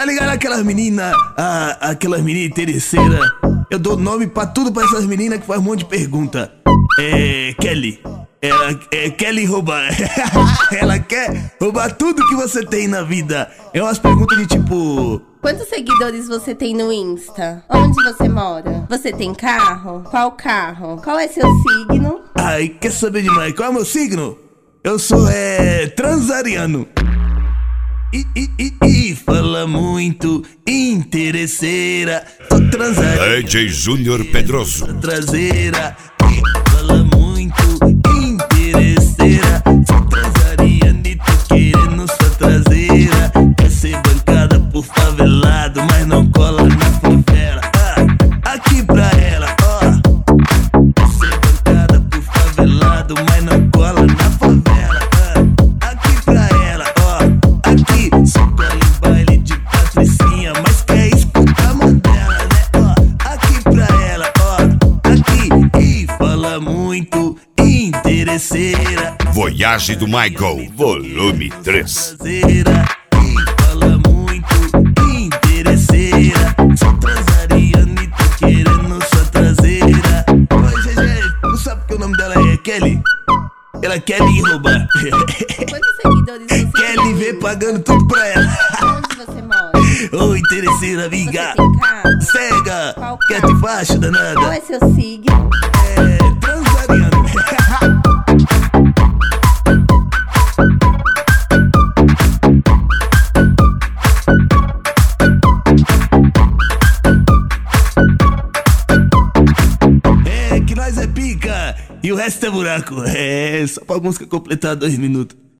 Tá ligado aquelas meninas, aquelas meninas interesseiras? Eu dou nome pra tudo pra essas meninas que faz um monte de pergunta. Kelly. Kelly roubar. Ela quer roubar tudo que você tem na vida. É umas perguntas de tipo: quantos seguidores você tem no Insta? Onde você mora? Você tem carro? Qual carro? Qual é seu signo? Ai, quer saber demais? Qual é o meu signo? Eu sou transariano. Fala muito, interesseira. Sou transariano. DJ Júnior Pedroso. Traseira. Fala muito, interesseira. Sou transariano e tô querendo sua traseira. Quer ser bancada por favelado, mas não cola na favela. Aqui pra ela, ó. Quer ser bancada por favelado, mas não cola na favela. Aqui pra ela, ó. Aqui, só cola em baile de patricinha, mas quer escutar Mandela, né? Ó, aqui pra ela, ó. Aqui, fala muito, interesseira. Voyage do Michael, volume 3. Traseira, fala muito, interesseira. Sou transariano e tô querendo sua traseira. Oi, GG, não sabe porque o nome dela é Kelly? Ela quer me roubar. Quantos seguidores você Kelly tem? vem pagando tudo pra ela. Onde você mora? Ô, interesseira, amiga. Você tem carro? Cega, Qual quer carro? te faixo, danada? Qual é seu signo? Transariano. Que nós é pica e o resto é buraco. Só pra música completar 2 minutos.